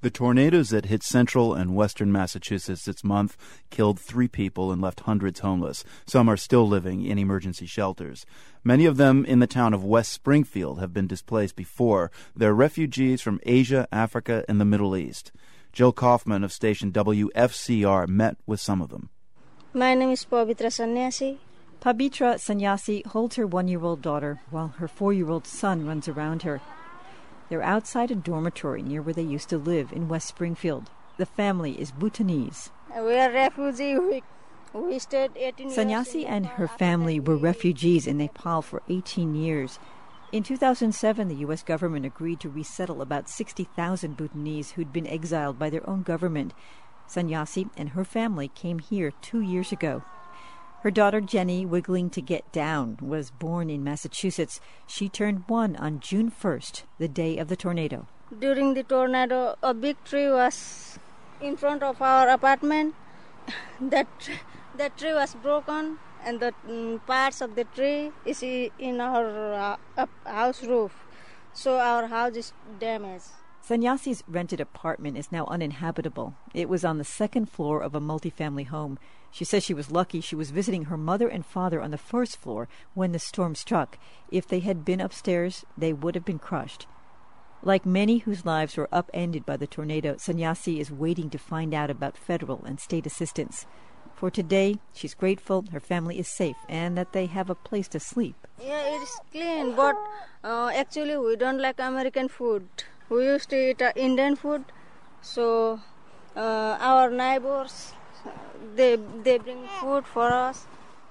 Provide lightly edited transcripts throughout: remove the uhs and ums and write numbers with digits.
The tornadoes that hit central and western Massachusetts this month killed 3 people and left hundreds homeless. Some are still living in emergency shelters. Many of them in the town of West Springfield have been displaced before. They're refugees from Asia, Africa, and the Middle East. Jill Kaufman of station WFCR met with some of them. My name is Pavitra Sanyasi. Pavitra Sanyasi holds her 1-year-old daughter while her 4-year-old son runs around her. They're outside a dormitory near where they used to live in West Springfield. The family is Bhutanese. We are refugees. We stayed 18 years. Sanyasi and her family were refugees in Nepal for 18 years. In 2007, the U.S. government agreed to resettle about 60,000 Bhutanese who'd been exiled by their own government. Sanyasi and her family came here 2 years ago. Her daughter Jenny, wiggling to get down, was born in Massachusetts. She turned 1 on June 1st, the day of the tornado. During the tornado, a big tree was in front of our apartment. That tree was broken, and the parts of the tree is in our house roof. So our house is damaged. Sanyasi's rented apartment is now uninhabitable. It was on the 2nd floor of a multifamily home. She says she was lucky she was visiting her mother and father on the 1st floor when the storm struck. If they had been upstairs, they would have been crushed. Like many whose lives were upended by the tornado, Sanyasi is waiting to find out about federal and state assistance. For today, she's grateful her family is safe and that they have a place to sleep. Yeah, it is clean, but actually we don't like American food. We used to eat Indian food, so our neighbors, they bring food for us.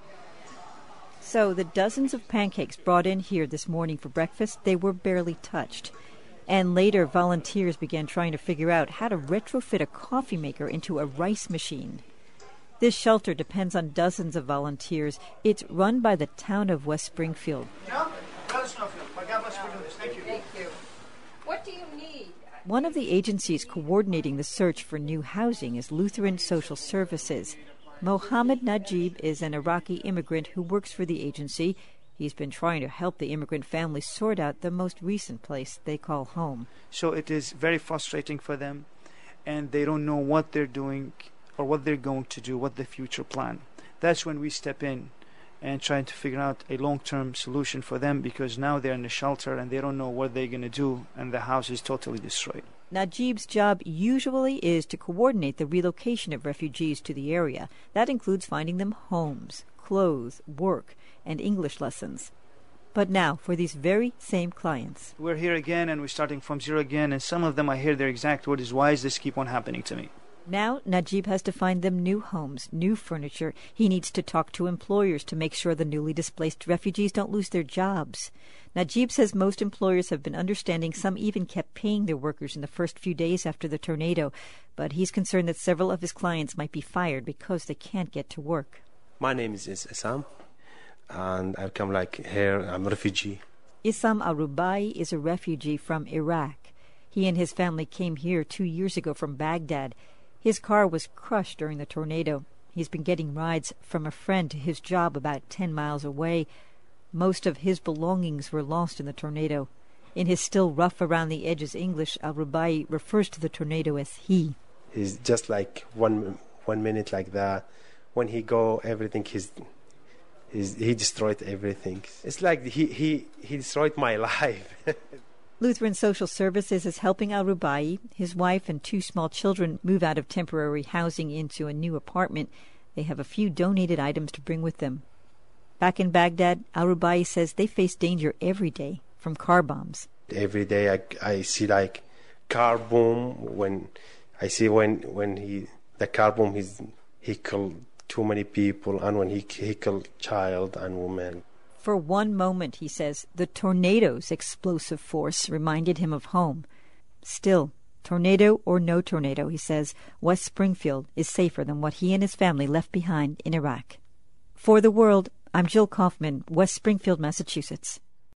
So the dozens of pancakes brought in here this morning for breakfast, they were barely touched. And later, volunteers began trying to figure out how to retrofit a coffee maker into a rice machine. This shelter depends on dozens of volunteers. It's run by the town of West Springfield. Let us know. God bless you for doing this. Thank you. Thank you. What do you need? One of the agencies coordinating the search for new housing is Lutheran Social Services. Mohammed Najib is an Iraqi immigrant who works for the agency. He's been trying to help the immigrant family sort out the most recent place they call home. So it is very frustrating for them, and they don't know what they're doing or what they're going to do, what the future plan. That's when we step in and trying to figure out a long-term solution for them, because now they're in a shelter and they don't know what they're going to do, and the house is totally destroyed. Najib's job usually is to coordinate the relocation of refugees to the area. That includes finding them homes, clothes, work, and English lessons. But now, for these very same clients. We're here again, and we're starting from zero again, and some of them I hear their exact word is, why does this keep on happening to me? Now, Najib has to find them new homes, new furniture. He needs to talk to employers to make sure the newly displaced refugees don't lose their jobs. Najib says most employers have been understanding. Some even kept paying their workers in the first few days after the tornado. But he's concerned that several of his clients might be fired because they can't get to work. My name is Isam, and I come here. I'm a refugee. Isam Al-Rubai is a refugee from Iraq. He and his family came here 2 years ago from Baghdad. His car was crushed during the tornado. He's been getting rides from a friend to his job about 10 miles away. Most of his belongings were lost in the tornado. In his still rough-around-the-edges English, Al-Rubai refers to the tornado as he. He's just like one minute like that. When he go, everything he destroyed everything. It's like he destroyed my life. Lutheran Social Services is helping Al-Rubai. His wife and 2 small children move out of temporary housing into a new apartment. They have a few donated items to bring with them. Back in Baghdad, Al-Rubai says they face danger every day from car bombs. Every day I see car bomb. When I see the car bomb, he killed too many people, and when he killed child and women. For one moment, he says, the tornado's explosive force reminded him of home. Still, tornado or no tornado, he says, West Springfield is safer than what he and his family left behind in Iraq. For The World, I'm Jill Kaufman, West Springfield, Massachusetts.